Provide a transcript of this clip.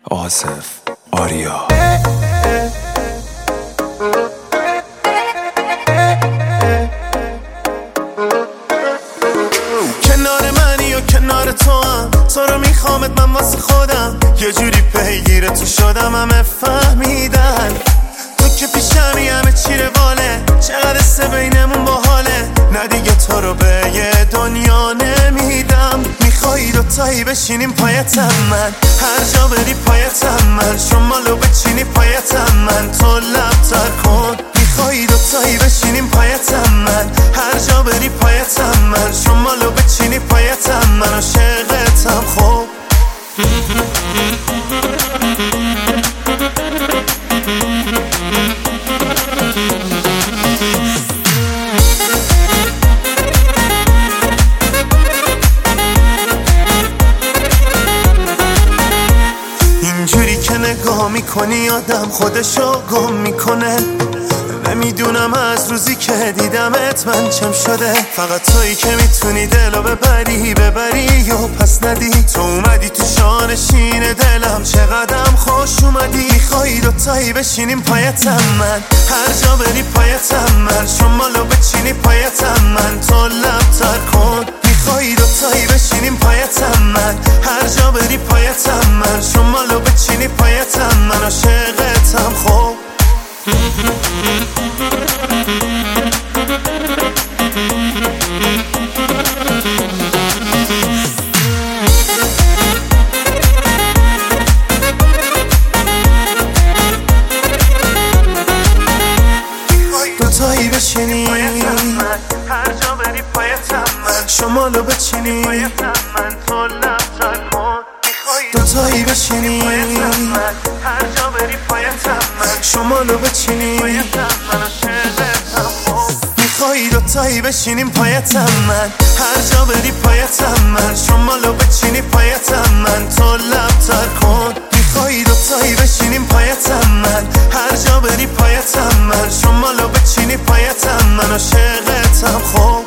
آصف آریا. کنار منی و کنار تو هم، تو رو میخوامت من واسه خودم، یه جوری پیگیر تو شدم همه فهمیدن تو که پیشمی همه چی رواله، چقدر سه بینمون باحاله، نه دیگه تو رو به یه دنیا نمیدم. میخوایی دوتایی بشینیم پایتم من، هر جا بری پایتم من، شمالو بچینی پایتم من، تو لب تر کن. میخوایی دوتایی بشینیم پایتم من، هر جا بری پایتم من، شمالو بچینی پایتم من، عاشقتم خوب. اینجوری که نگاه میکنی آدم خودشو گم میکنه، نمیدونم از روزی که دیدمت من چم شده، فقط تویی که میتونی دلو ببری و پس ندی. تو اومدی تو شانشین دلم، چقدرم خوش اومدی. میخوایی دوتایی بشینیم پایتم من، هر جا بری پایتم من، شمالو بچینی پایتم من، تو لب تر کن. میخوایی دوتایی بشینیم پایتم من، هر جا بری پایتم من، شمالو بچینی پایتم من، عاشقتم خوب. دوتایی بشینی هر جا بری پایتم من، شمالو بچینی پایتم من، تو لب تر کن. دوتایی بشینی هر جا بری پایتم من، شمالو بچینی پایتم من، عاشقتم خوب. میخوایی دوتایی بشینیم پایتم من، هر جا بری پایتم من، شمالو بچینی پایتم من، تو لب تر کن. میخوایی دوتایی بشینیم پایتم من، هر جا بری پایتم من، شمالو بچینی پایتم من، عاشقتم خوب.